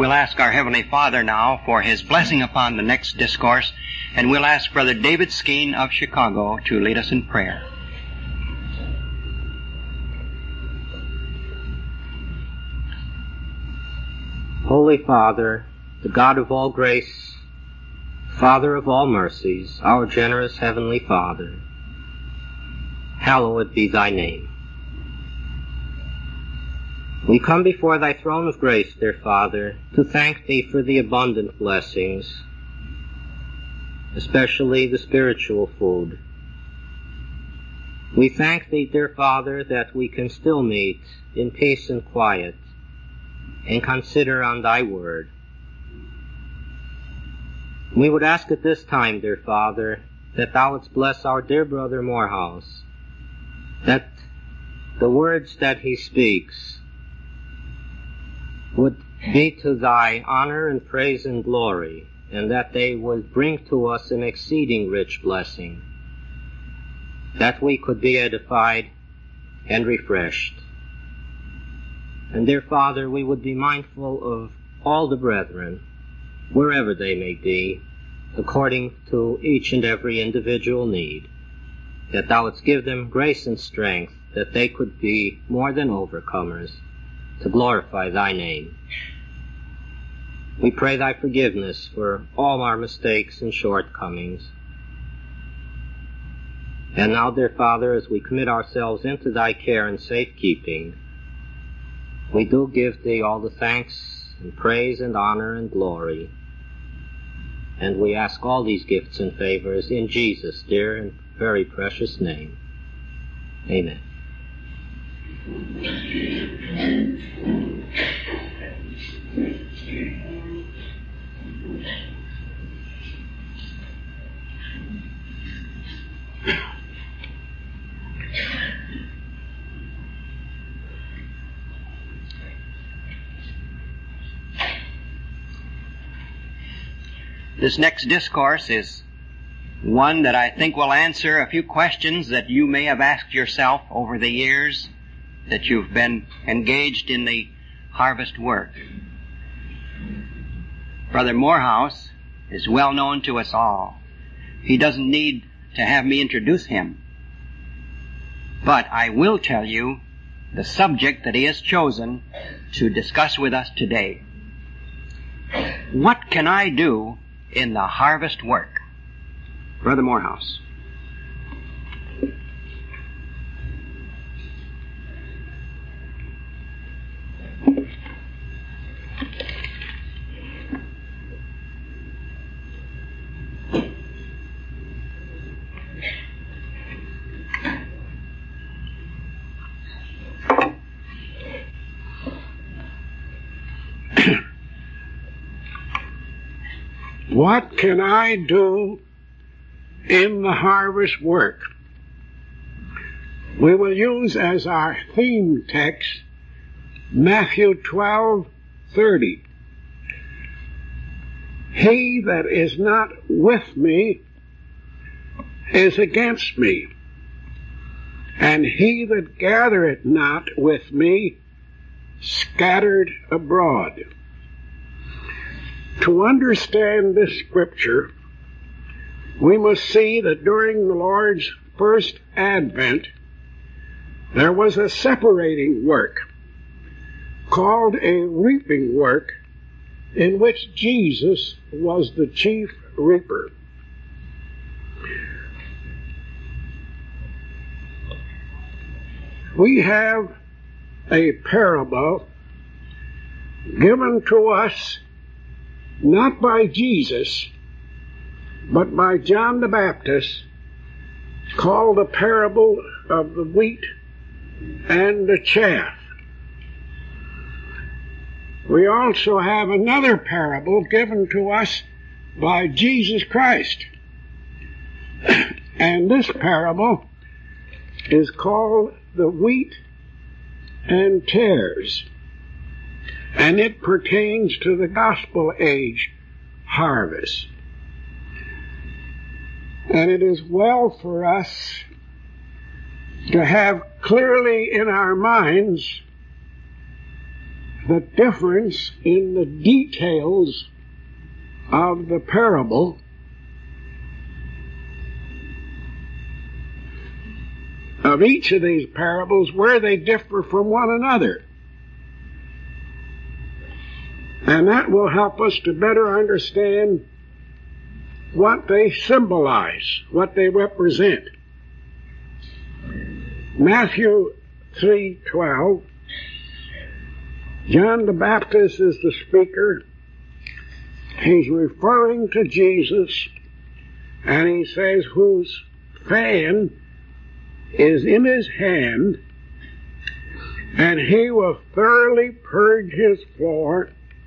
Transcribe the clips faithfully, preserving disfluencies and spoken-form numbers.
We'll ask our Heavenly Father now for His blessing upon the next discourse, and we'll ask Brother David Skeen of Chicago to lead us in prayer. Holy Father, the God of all grace, Father of all mercies, our generous Heavenly Father, hallowed be Thy name. We come before Thy throne of grace, dear Father, to thank Thee for the abundant blessings, especially the spiritual food. We thank Thee, dear Father, that we can still meet in peace and quiet and consider on Thy word. We would ask at this time, dear Father, that Thou wouldst bless our dear brother Morehouse, that the words that he speaks would be to Thy honor and praise and glory, and that they would bring to us an exceeding rich blessing, that we could be edified and refreshed. And dear Father, we would be mindful of all the brethren, wherever they may be, according to each and every individual need, that Thou wouldst give them grace and strength, that they could be more than overcomers, to glorify Thy name. We pray Thy forgiveness for all our mistakes and shortcomings. And now, dear Father, as we commit ourselves into Thy care and safekeeping, we do give Thee all the thanks and praise and honor and glory. And we ask all these gifts and favors in Jesus' dear and very precious name. Amen. This next discourse is one that I think will answer a few questions that you may have asked yourself over the years that you've been engaged in the harvest work. Brother Morehouse is well known to us all. He doesn't need to have me introduce him. But I will tell you the subject that he has chosen to discuss with us today. What can I do in the harvest work? Brother Morehouse. What can I do in the harvest work? We will use as our theme text Matthew twelve thirty. He that is not with me is against me, and he that gathereth not with me scattered abroad. To understand this scripture, we must see that during the Lord's first advent, there was a separating work called a reaping work in which Jesus was the chief reaper. We have a parable given to us not by Jesus, but by John the Baptist, called the parable of the wheat and the chaff. We also have another parable given to us by Jesus Christ. And this parable is called the wheat and tares. And it pertains to the gospel age harvest. And it is well for us to have clearly in our minds the difference in the details of the parable of each of these parables, where they differ from one another. And that will help us to better understand what they symbolize, what they represent. Matthew three twelve, John the Baptist is the speaker. He's referring to Jesus, and he says, whose fan is in his hand, and he will thoroughly purge his floor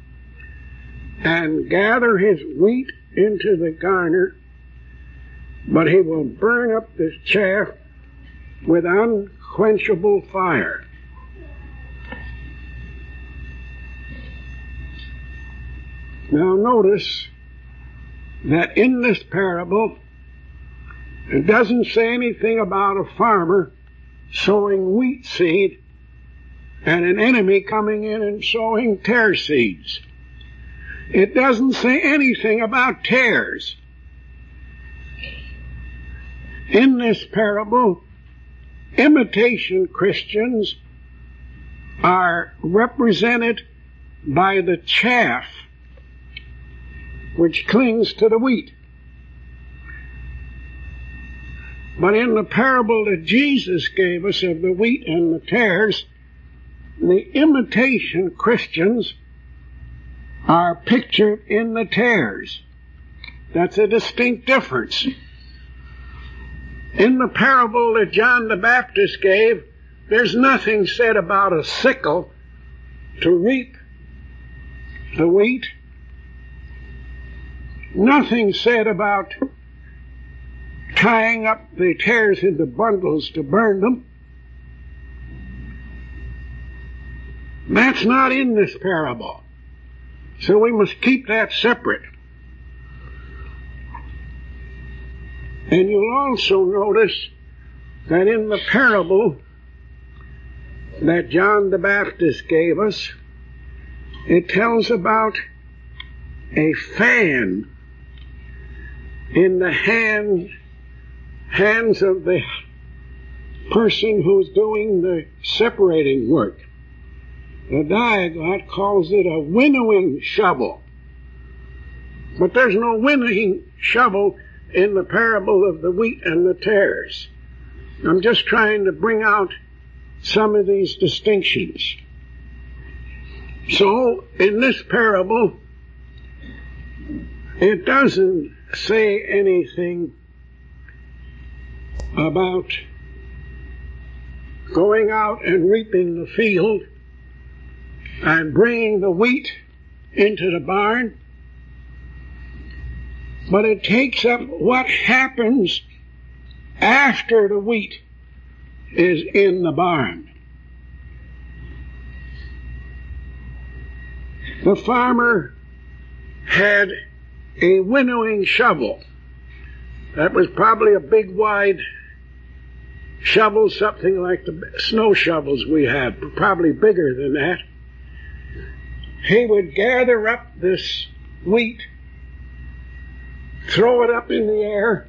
and gather his wheat into the garner, but he will burn up the chaff with unquenchable fire. Now notice that in this parable, it doesn't say anything about a farmer sowing wheat seed and an enemy coming in and sowing tare seeds. It doesn't say anything about tares. In this parable, imitation Christians are represented by the chaff which clings to the wheat. But in the parable that Jesus gave us of the wheat and the tares, the imitation Christians are pictured in the tares. That's a distinct difference. In the parable that John the Baptist gave, there's nothing said about a sickle to reap the wheat. Nothing said about tying up the tares into bundles to burn them. That's not in this parable. So we must keep that separate. And you'll also notice that in the parable that John the Baptist gave us, it tells about a fan in the hand, hands of the person who's doing the separating work. The Diaglott calls it a winnowing shovel. But there's no winnowing shovel in the parable of the wheat and the tares. I'm just trying to bring out some of these distinctions. So, in this parable, it doesn't say anything about going out and reaping the field and bringing the wheat into the barn, but it takes up what happens after the wheat is in the barn. The farmer had a winnowing shovel. That was probably a big wide shovel, something like the snow shovels we have, probably bigger than that. He would gather up this wheat, throw it up in the air,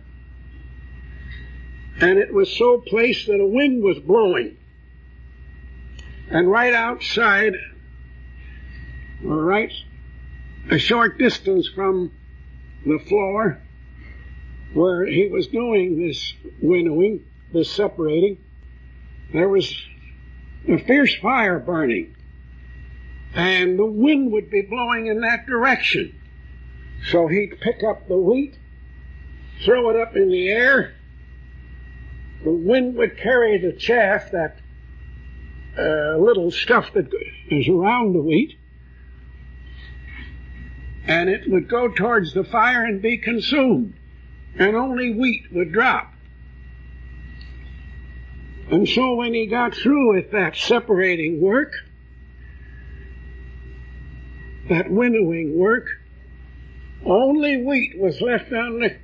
and it was so placed that a wind was blowing. And right outside, or right a short distance from the floor where he was doing this winnowing, this separating, there was a fierce fire burning. And the wind would be blowing in that direction. So he'd pick up the wheat, throw it up in the air. The wind would carry the chaff, that uh, little stuff that is around the wheat, and it would go towards the fire and be consumed, and only wheat would drop. And so when he got through with that separating work, that winnowing work, only wheat was left on the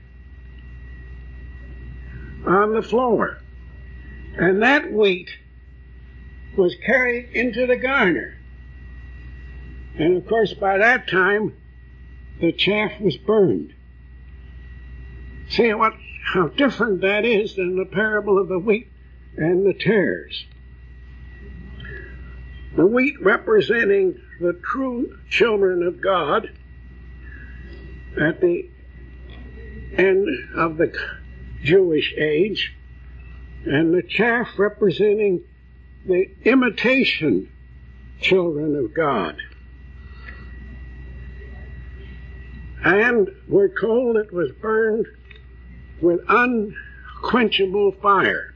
on the floor. And that wheat was carried into the garner. And of course, by that time, the chaff was burned. See what how different that is than the parable of the wheat and the tares. The wheat representing the true children of God at the end of the Jewish age, and the chaff representing the imitation children of God. And we're told it was burned with unquenchable fire,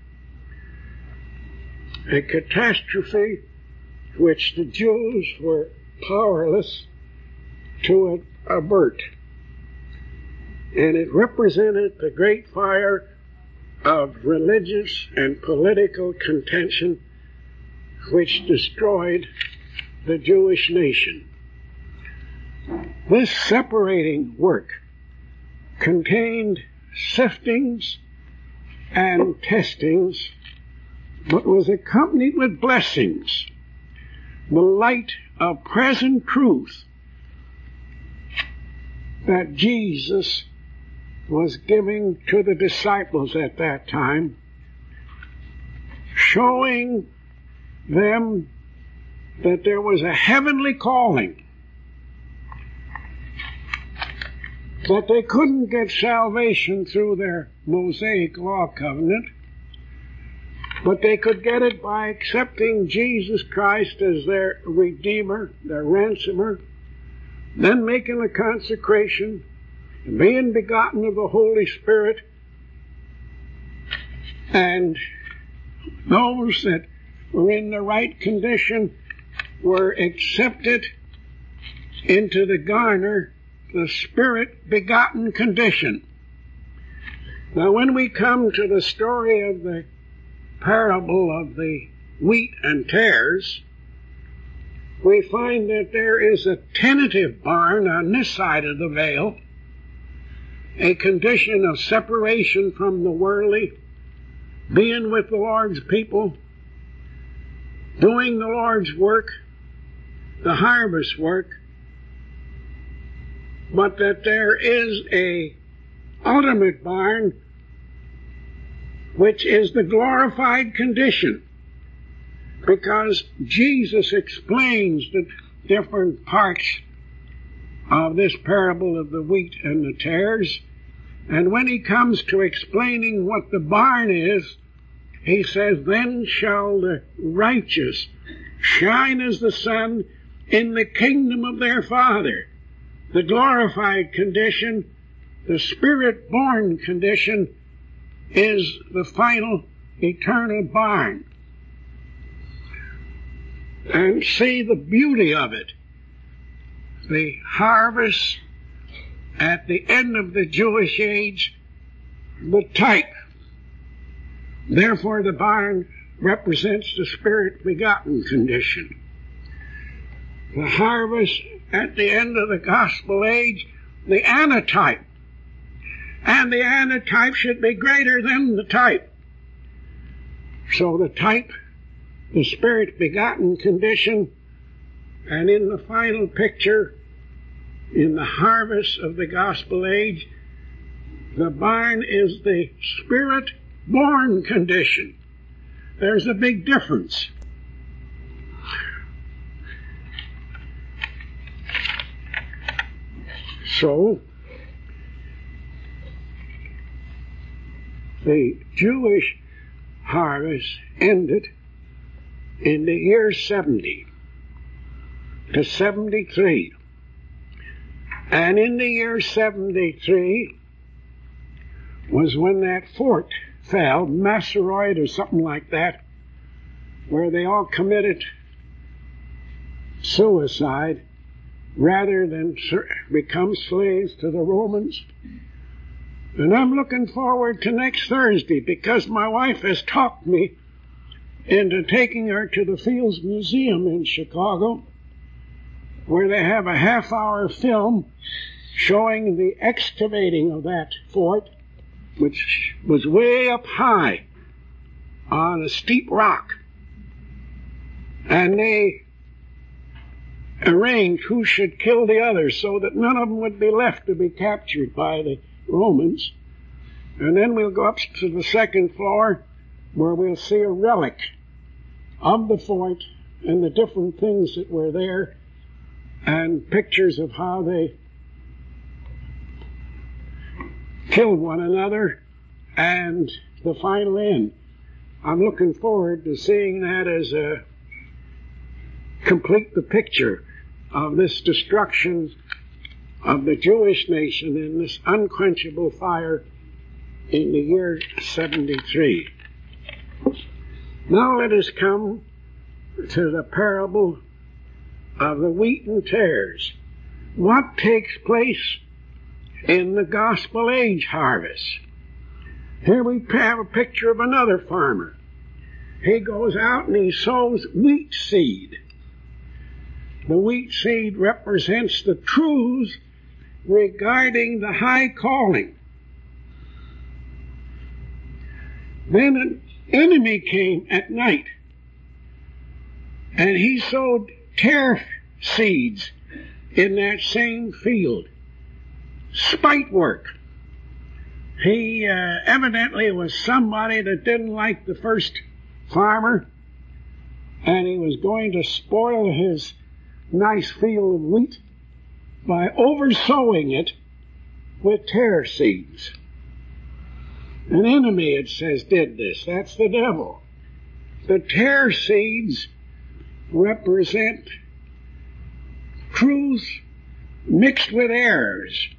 a catastrophe which the Jews were powerless to avert. And it represented the great fire of religious and political contention which destroyed the Jewish nation. This separating work contained siftings and testings, but was accompanied with blessings, the light of present truth that Jesus was giving to the disciples at that time, showing them that there was a heavenly calling, that they couldn't get salvation through their Mosaic law covenant, but they could get it by accepting Jesus Christ as their Redeemer, their ransomer, then making a consecration, and being begotten of the Holy Spirit, and those that were in the right condition were accepted into the garner, the Spirit-begotten condition. Now, when we come to the story of the parable of the wheat and tares, we find that there is a tentative barn on this side of the veil, a condition of separation from the worldly, being with the Lord's people, doing the Lord's work, the harvest work, but that there is a ultimate barn which is the glorified condition, because Jesus explains the different parts of this parable of the wheat and the tares, and when he comes to explaining what the barn is, he says, "Then shall the righteous shine as the sun in the kingdom of their Father." The glorified condition, the Spirit-born condition, is the final eternal barn. And see the beauty of it. The harvest at the end of the Jewish age, the type. Therefore the barn represents the Spirit-begotten condition. The harvest at the end of the gospel age, the antitype. And the antitype should be greater than the type. So the type, the Spirit-begotten condition, and in the final picture, in the harvest of the gospel age, the barn is the Spirit-born condition. There's a big difference. So, the Jewish harvest ended in the year seventy to seventy-three. And in the year seventy-three was when that fort fell, Massaroid or something like that, where they all committed suicide rather than become slaves to the Romans. And I'm looking forward to next Thursday, because my wife has talked me into taking her to the Fields Museum in Chicago, where they have a half-hour film showing the excavating of that fort, which was way up high on a steep rock. And they arrange who should kill the other so that none of them would be left to be captured by the Romans. And then we'll go up to the second floor where we'll see a relic of the fort and the different things that were there and pictures of how they killed one another and the final end. I'm looking forward to seeing that as a complete the picture of this destruction of the Jewish nation in this unquenchable fire in the year seventy-three. Now let us come to the parable of the wheat and tares. What takes place in the gospel age harvest? Here we have a picture of another farmer. He goes out and he sows wheat seed. The wheat seed represents the truths regarding the high calling. Then an enemy came at night, and he sowed tare seeds in that same field. Spite work. He uh, evidently was somebody that didn't like the first farmer, and he was going to spoil his nice field of wheat by oversowing it with tare seeds. An enemy, it says, did this. That's the devil. The tare seeds represent truth mixed with errors.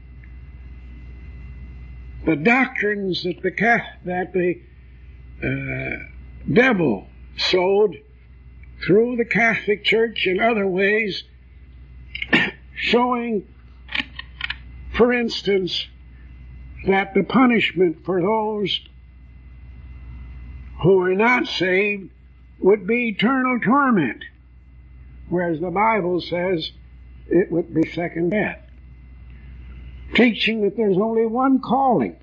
The doctrines that the that the uh, devil sowed through the Catholic Church and other ways, showing, for instance, that the punishment for those who are not saved would be eternal torment, whereas the Bible says it would be second death. Teaching that there's only one calling.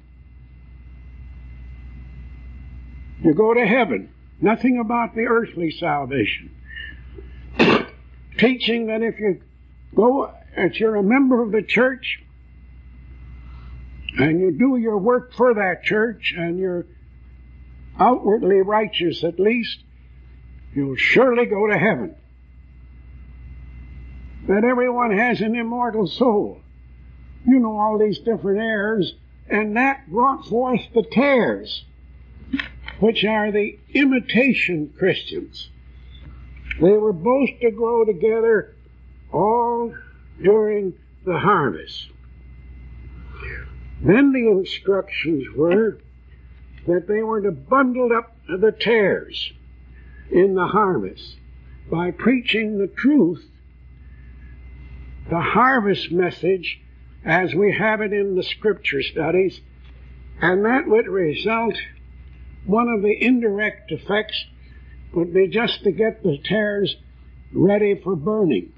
You go to heaven. Nothing about the earthly salvation. Teaching that if you go, if you're a member of the church, and you do your work for that church, and you're outwardly righteous at least, you'll surely go to heaven. That everyone has an immortal soul. You know all these different errors, and that brought forth the tares, which are the imitation Christians. They were both to grow together all during the harvest. Then the instructions were that they were to bundle up the tares in the harvest by preaching the truth, the harvest message, as we have it in the scripture studies, and that would result, one of the indirect effects would be just to get the tares ready for burning.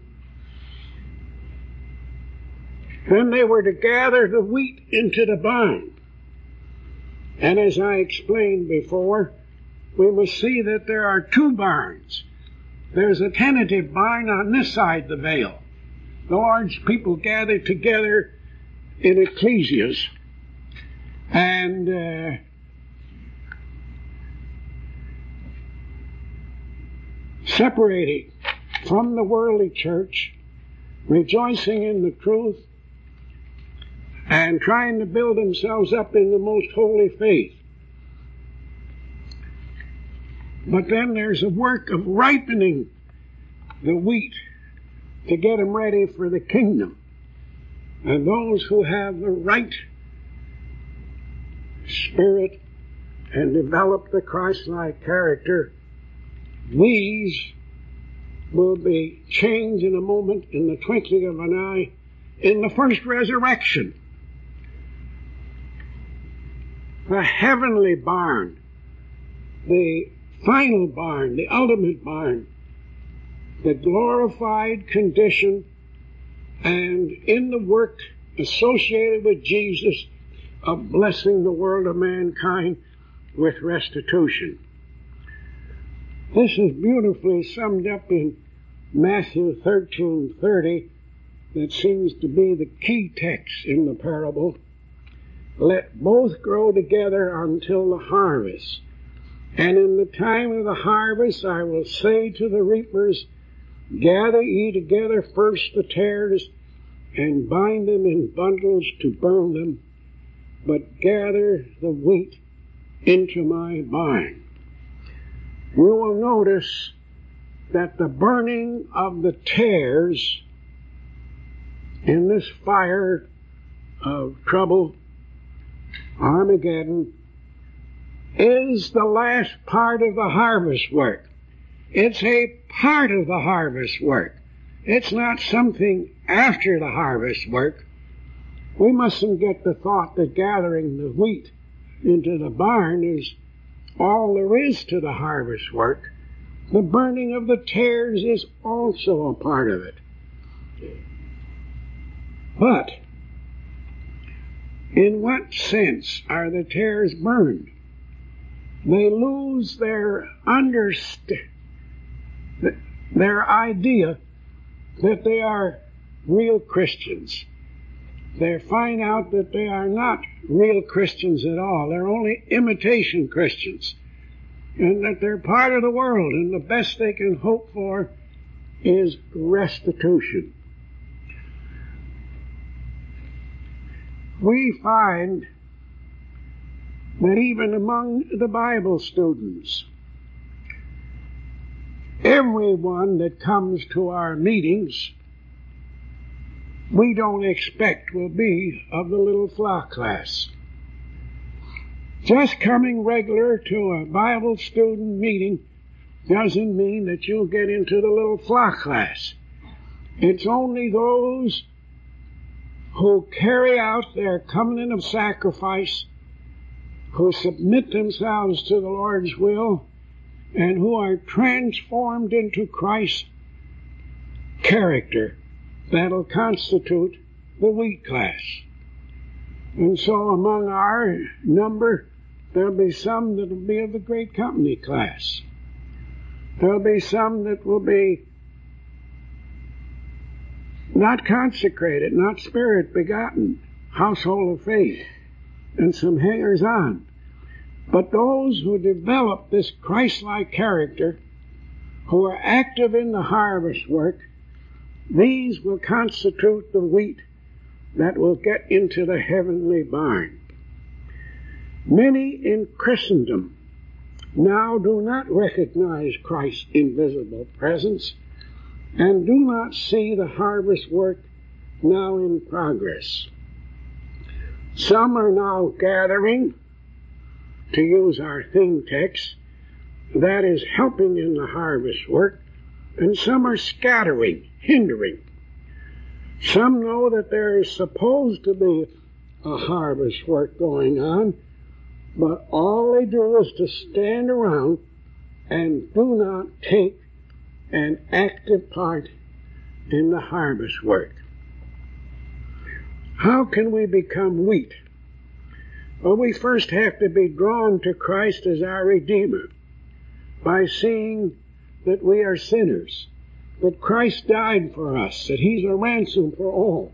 Then they were to gather the wheat into the barn. And as I explained before, we must see that there are two barns. There's a tentative barn on this side the veil. The Lord's people gathered together in ecclesias and uh, separating from the worldly church, rejoicing in the truth, and trying to build themselves up in the most holy faith. But then there's a work of ripening the wheat to get them ready for the kingdom. And those who have the right spirit and develop the Christ-like character, these will be changed in a moment, in the twinkling of an eye, in the first resurrection. The heavenly barn, the final barn, the ultimate barn, the glorified condition, and in the work associated with Jesus of blessing the world of mankind with restitution. This is beautifully summed up in Matthew thirteen thirty that seems to be the key text in the parable. Let both grow together until the harvest. And in the time of the harvest I will say to the reapers, gather ye together first the tares, and bind them in bundles to burn them, but gather the wheat into my barn. You will notice that the burning of the tares in this fire of trouble, Armageddon, is the last part of the harvest work. It's a part of the harvest work. It's not something after the harvest work. We mustn't get the thought that gathering the wheat into the barn is all there is to the harvest work. The burning of the tares is also a part of it. But in what sense are the tares burned? They lose their underst- their idea that they are real Christians. They find out that they are not real Christians at all. They're only imitation Christians. And that they're part of the world, and the best they can hope for is restitution. We find that even among the Bible students, everyone that comes to our meetings, we don't expect will be of the little flock class. Just coming regular to a Bible student meeting doesn't mean that you'll get into the little flock class. It's only those who carry out their covenant of sacrifice, who submit themselves to the Lord's will, and who are transformed into Christ's character, that'll constitute the wheat class. And so among our number, there'll be some that will be of the great company class. There'll be some that will be not consecrated, not spirit begotten, household of faith, and some hangers-on. But those who develop this Christ-like character, who are active in the harvest work, these will constitute the wheat that will get into the heavenly barn. Many in Christendom now do not recognize Christ's invisible presence and do not see the harvest work now in progress. Some are now gathering, to use our theme text, that is helping in the harvest work, and some are scattering, hindering. Some know that there is supposed to be a harvest work going on, but all they do is to stand around and do not take an active part in the harvest work. How can we become wheat? Well, we first have to be drawn to Christ as our Redeemer by seeing that we are sinners, that Christ died for us, that He's a ransom for all.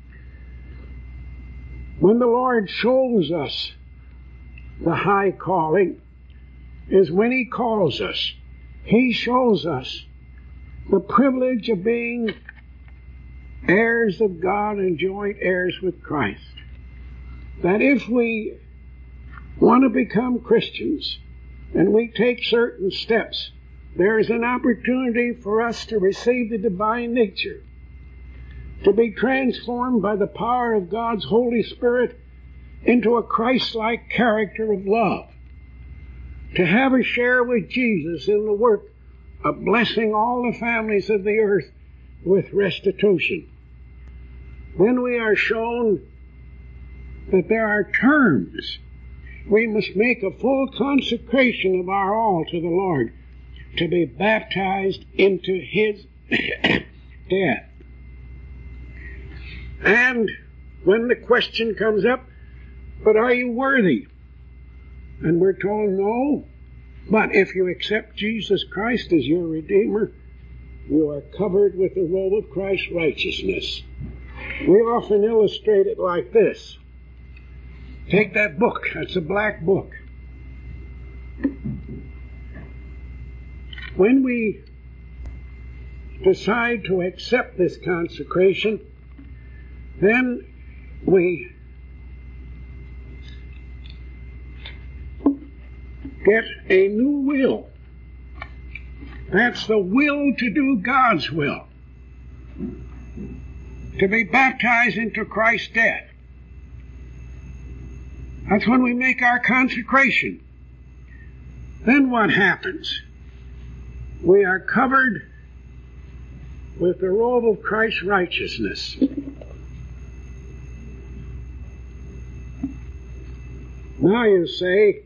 When the Lord shows us the high calling, is when He calls us. He shows us the privilege of being heirs of God and joint heirs with Christ. That if we want to become Christians and we take certain steps, there is an opportunity for us to receive the divine nature, to be transformed by the power of God's Holy Spirit into a Christ-like character of love, to have a share with Jesus in the work of blessing all the families of the earth with restitution. Then we are shown that there are terms. We must make a full consecration of our all to the Lord to be baptized into His death. And when the question comes up, but are you worthy? And we're told no. But if you accept Jesus Christ as your Redeemer, you are covered with the robe of Christ's righteousness. We often illustrate it like this. Take that book. That's a black book. When we decide to accept this consecration, then we get a new will. That's the will to do God's will. To be baptized into Christ's death. That's when we make our consecration. Then what happens? We are covered with the robe of Christ's righteousness. Now you say,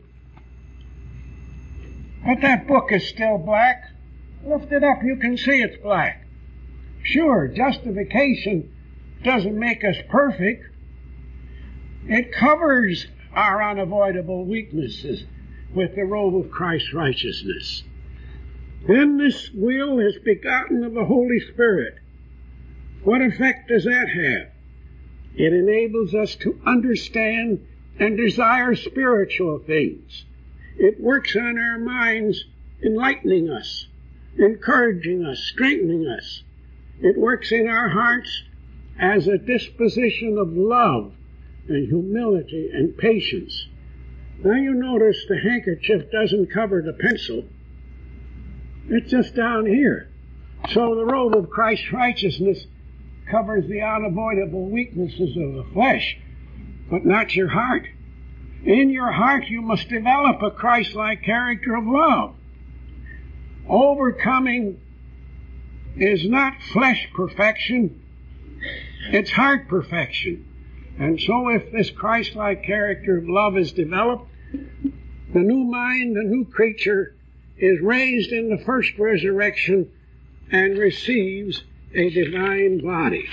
but that book is still black. Lift it up, you can see it's black. Sure, justification doesn't make us perfect. It covers our unavoidable weaknesses with the robe of Christ's righteousness. Then this will is begotten of the Holy Spirit. What effect does that have? It enables us to understand and desire spiritual things. It works on our minds, enlightening us, encouraging us, strengthening us. It works in our hearts as a disposition of love and humility and patience. Now you notice the handkerchief doesn't cover the pencil. It's just down here. So the robe of Christ's righteousness covers the unavoidable weaknesses of the flesh, but not your heart. In your heart you must develop a Christ-like character of love. Overcoming is not flesh perfection, it's heart perfection. And so if this Christ-like character of love is developed, the new mind, the new creature, is raised in the first resurrection and receives a divine body.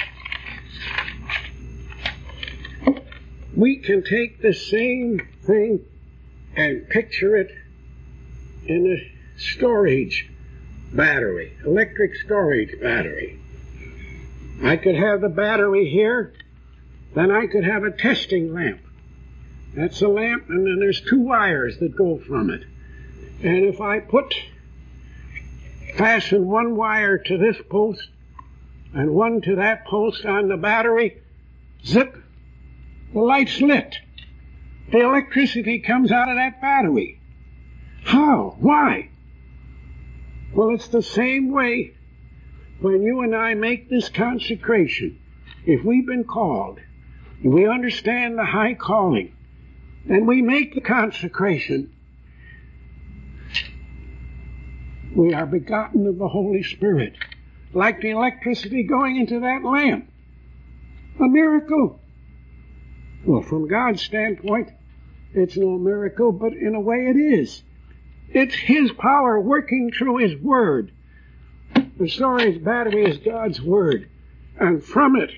We can take the same thing and picture it in a storage battery, electric storage battery. I could have the battery here, then I could have a testing lamp. That's a lamp, and then there's two wires that go from it. And if I put, fasten one wire to this post and one to that post on the battery, zip, the light's lit. The electricity comes out of that battery. How? Why? Well, it's the same way when you and I make this consecration. If we've been called, and we understand the high calling, and we make the consecration, we are begotten of the Holy Spirit, like the electricity going into that lamp. A miracle. Well, from God's standpoint, it's no miracle, but in a way it is. It's His power working through His Word. The storage battery is God's Word, and from it,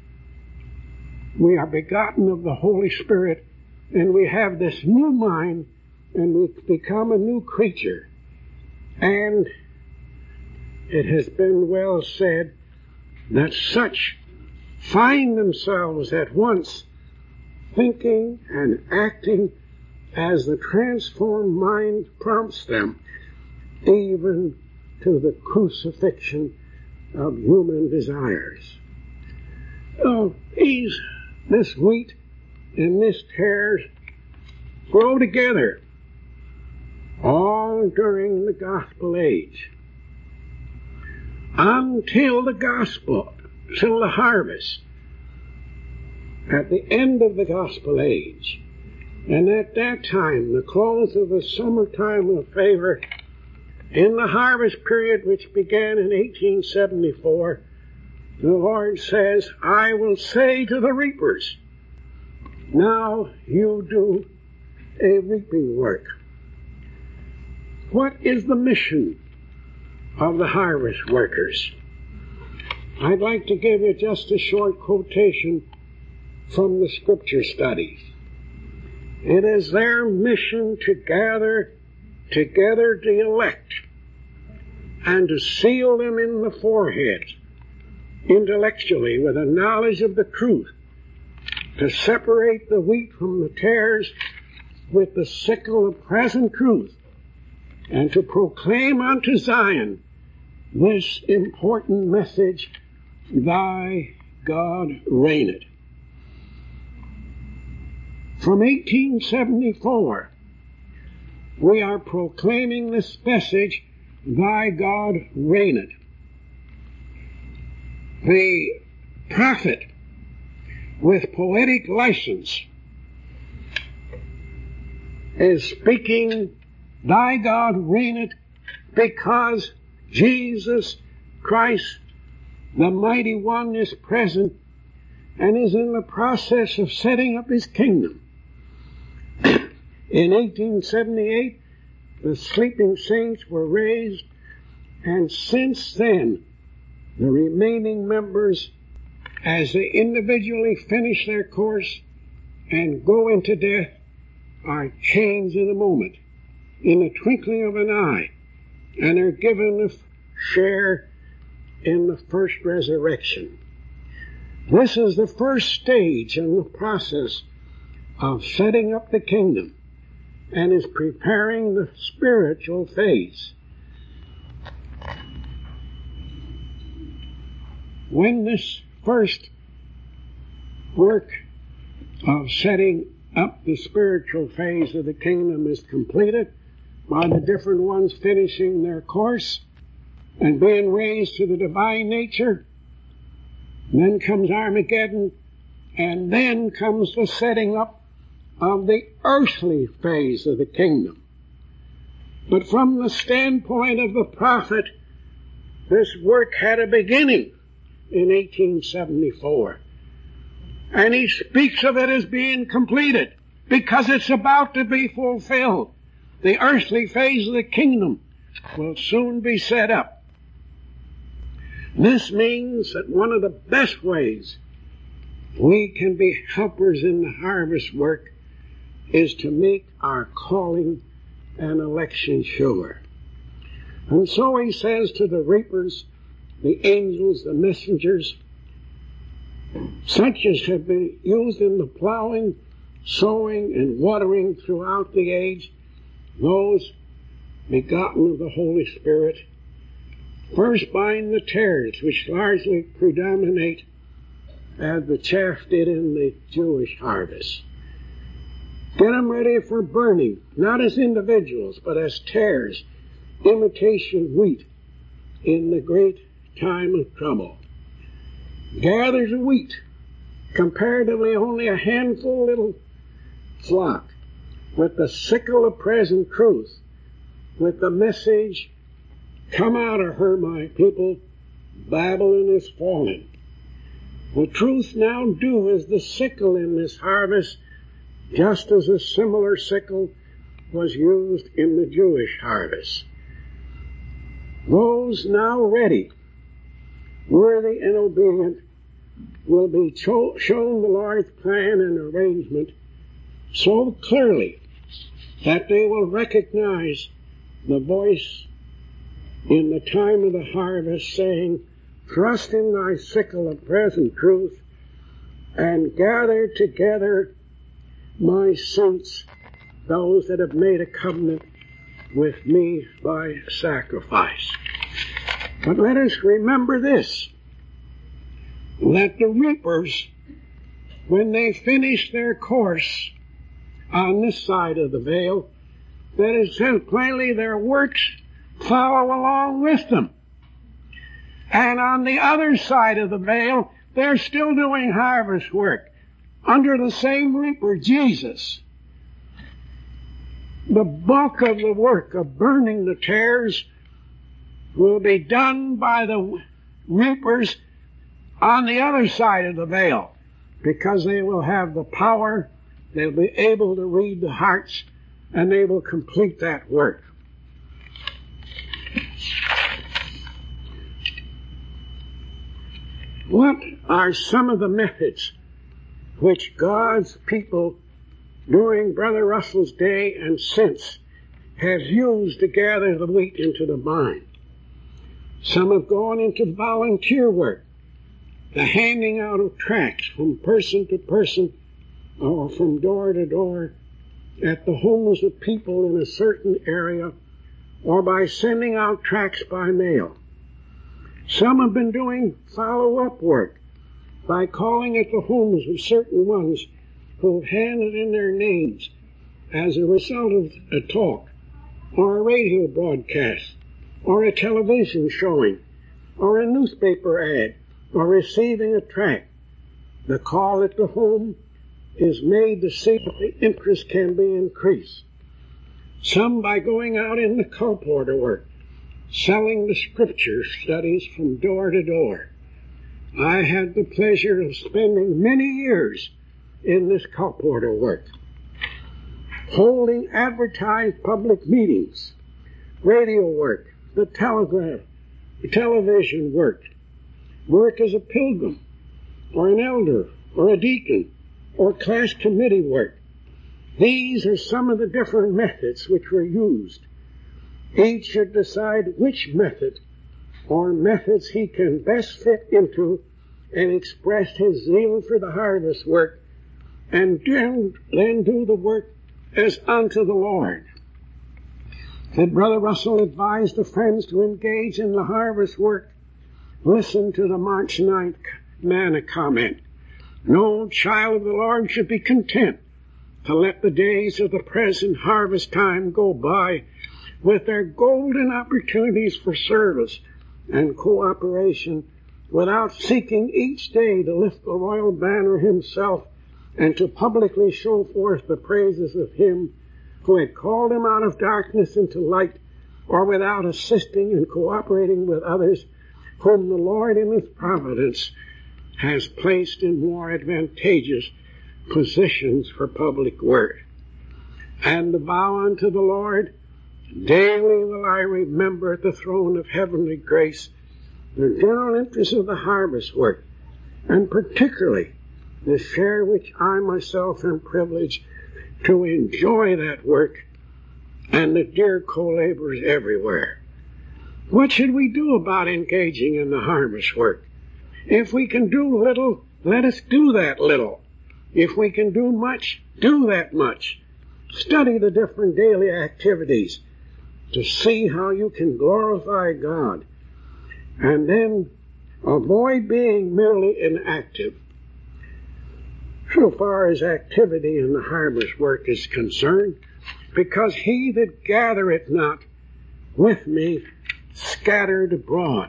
we are begotten of the Holy Spirit, and we have this new mind, and we become a new creature. And it has been well said that such find themselves at once thinking and acting as the transformed mind prompts them, even to the crucifixion of human desires. Oh, these, this wheat and this tares grow together all during the gospel age, until the gospel, till the harvest, at the end of the gospel age. And at that time, the close of the summertime of favor, in the harvest period which began in eighteen seventy-four, the Lord says, I will say to the reapers, now you do a reaping work. What is the mission of the harvest workers? I'd like to give you just a short quotation from the scripture studies. It is their mission to gather together the elect and to seal them in the forehead, intellectually, with a knowledge of the truth, to separate the wheat from the tares with the sickle of present truth, and to proclaim unto Zion this important message, Thy God reigneth. From eighteen seventy-four, we are proclaiming this message, Thy God reigneth. The prophet, with poetic license, is speaking, Thy God reigneth, because Jesus Christ, the Mighty One, is present and is in the process of setting up His kingdom. In eighteen seventy-eight, the sleeping saints were raised, and since then, the remaining members, as they individually finish their course and go into death, are changed in a moment, in the twinkling of an eye, and are given a share in the first resurrection. This is the first stage in the process of setting up the kingdom, and is preparing the spiritual phase. When this first work of setting up the spiritual phase of the kingdom is completed, by the different ones finishing their course and being raised to the divine nature, then comes Armageddon, and then comes the setting up of the earthly phase of the kingdom. But from the standpoint of the prophet, this work had a beginning in eighteen seventy-four. And he speaks of it as being completed, because it's about to be fulfilled. The earthly phase of the kingdom will soon be set up. This means that one of the best ways we can be helpers in the harvest work is to make our calling and election sure. And so he says to the reapers, the angels, the messengers, such as have been used in the plowing, sowing, and watering throughout the age, those begotten of the Holy Spirit, first bind the tares, which largely predominate as the chaff did in the Jewish harvest. Get them ready for burning, not as individuals, but as tares, imitation wheat in the great time of trouble. Gather the wheat, comparatively only a handful little flock, with the sickle of present truth, with the message, come out of her, my people, Babylon is fallen. The truth now due is the sickle in this harvest, just as a similar sickle was used in the Jewish harvest. Those now ready, worthy and obedient, will be cho- shown the Lord's plan and arrangement so clearly that they will recognize the voice in the time of the harvest saying, thrust in thy sickle of present truth, and gather together my saints, those that have made a covenant with me by sacrifice. But let us remember this, that the reapers, when they finish their course on this side of the veil, that it says plainly their works follow along with them. And on the other side of the veil, they're still doing harvest work under the same reaper, Jesus. The bulk of the work of burning the tares will be done by the reapers on the other side of the veil, because they will have the power, they'll be able to read the hearts, and they will complete that work. What are some of the methods which God's people during Brother Russell's day and since have used to gather the wheat into the barn? Some have gone into volunteer work, the handing out of tracts from person to person or from door to door at the homes of people in a certain area, or by sending out tracts by mail. Some have been doing follow-up work by calling at the homes of certain ones who have handed in their names as a result of a talk, or a radio broadcast, or a television showing, or a newspaper ad, or receiving a tract. The call at the home is made to see if the interest can be increased. Some by going out in the colporteur work, selling the scripture studies from door to door. I had the pleasure of spending many years in this colporteur work, holding advertised public meetings, radio work, the telegraph, the television work, work as a pilgrim, or an elder, or a deacon, or class committee work. These are some of the different methods which were used. Each should decide which method or methods he can best fit into and express his zeal for the harvest work, and then, then do the work as unto the Lord. Had Brother Russell advised the friends to engage in the harvest work, listen to the March ninth manna comment. No child of the Lord should be content to let the days of the present harvest time go by with their golden opportunities for service and cooperation without seeking each day to lift the royal banner himself and to publicly show forth the praises of him who had called him out of darkness into light, or without assisting and cooperating with others whom the Lord in his providence has placed in more advantageous positions for public work. And the vow unto the Lord, daily will I remember at the throne of heavenly grace the general interest of the harvest work, and particularly the share which I myself am privileged to enjoy that work, and the dear co-laborers everywhere. What should we do about engaging in the harvest work? If we can do little, let us do that little. If we can do much, do that much. Study the different daily activities to see how you can glorify God. And then avoid being merely inactive. So far as activity in the harvest work is concerned, because he that gathereth not with me scattered abroad.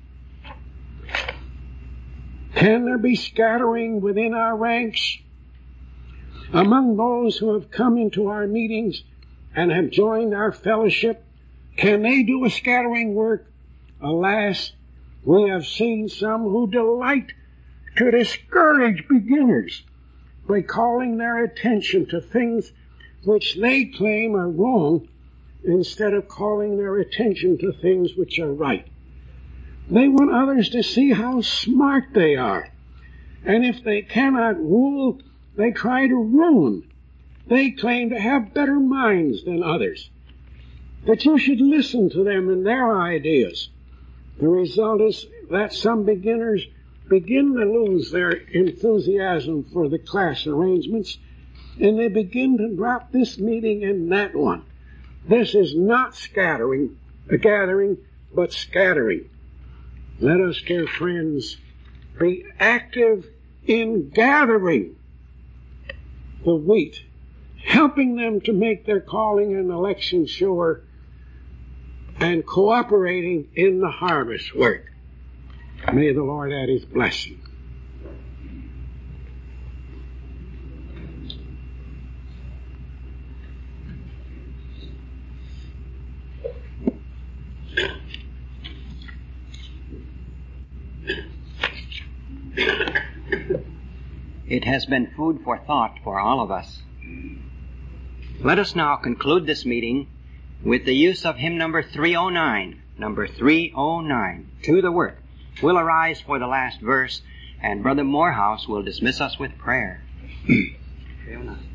Can there be scattering within our ranks? Among those who have come into our meetings and have joined our fellowship, can they do a scattering work? Alas, we have seen some who delight to discourage beginners by calling their attention to things which they claim are wrong instead of calling their attention to things which are right. They want others to see how smart they are. And if they cannot rule, they try to ruin. They claim to have better minds than others. That you should listen to them and their ideas. The result is that some beginners begin to lose their enthusiasm for the class arrangements, and they begin to drop this meeting and that one. This is not scattering, a gathering, but scattering. Let us, dear friends, be active in gathering the wheat, helping them to make their calling and election sure, and cooperating in the harvest work. May the Lord add his blessing. It has been food for thought for all of us. Let us now conclude this meeting with the use of hymn number three oh nine. Number three oh nine, To the Work. We'll arise for the last verse, and Brother Morehouse will dismiss us with prayer. three oh nine.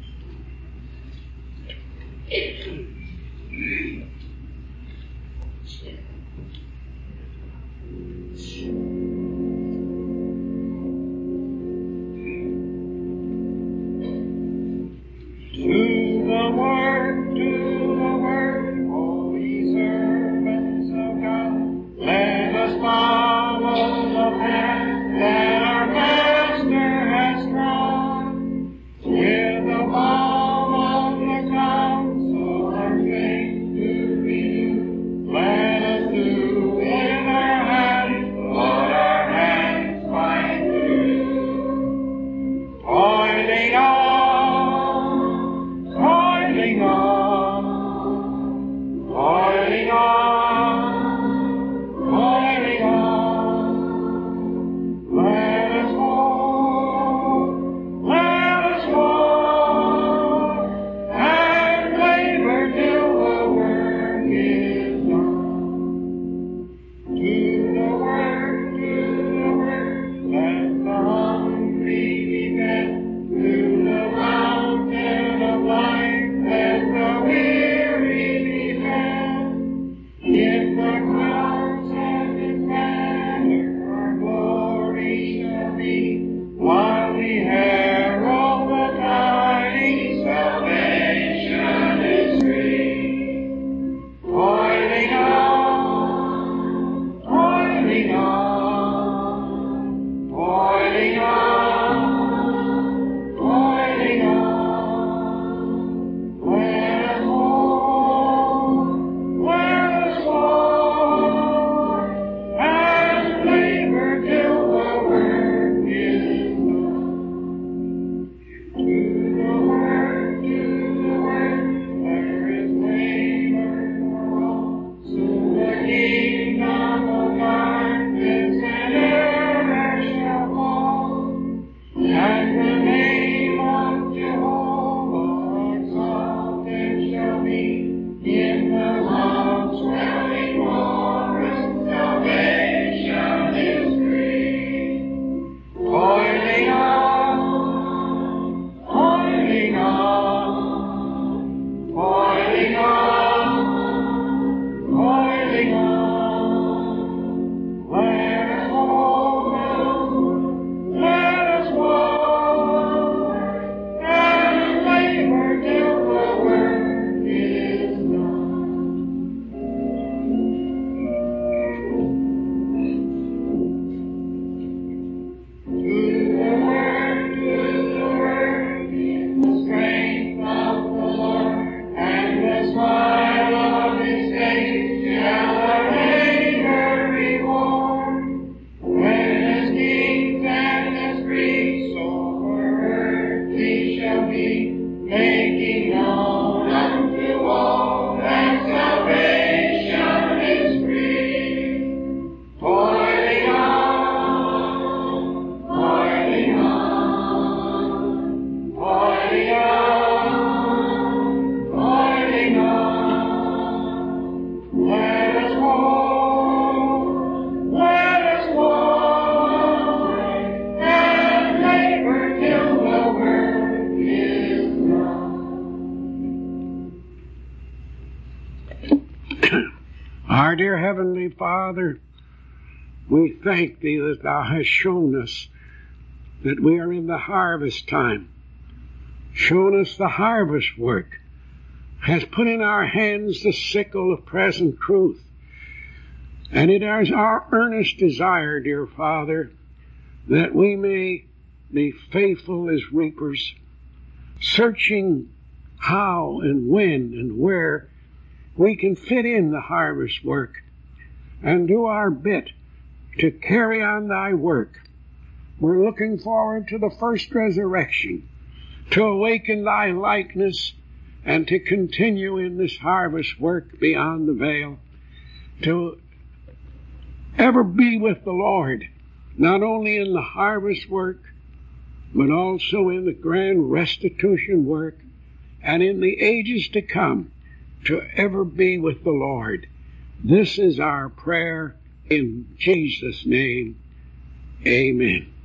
Our dear Heavenly Father, we thank Thee that Thou hast shown us that we are in the harvest time, shown us the harvest work, has put in our hands the sickle of present truth. And it is our earnest desire, dear Father, that we may be faithful as reapers, searching how and when and where we can fit in the harvest work and do our bit to carry on Thy work. We're looking forward to the first resurrection, to awaken Thy likeness and to continue in this harvest work beyond the veil, to ever be with the Lord, not only in the harvest work, but also in the grand restitution work, and in the ages to come, to ever be with the Lord. This is our prayer in Jesus' name. Amen.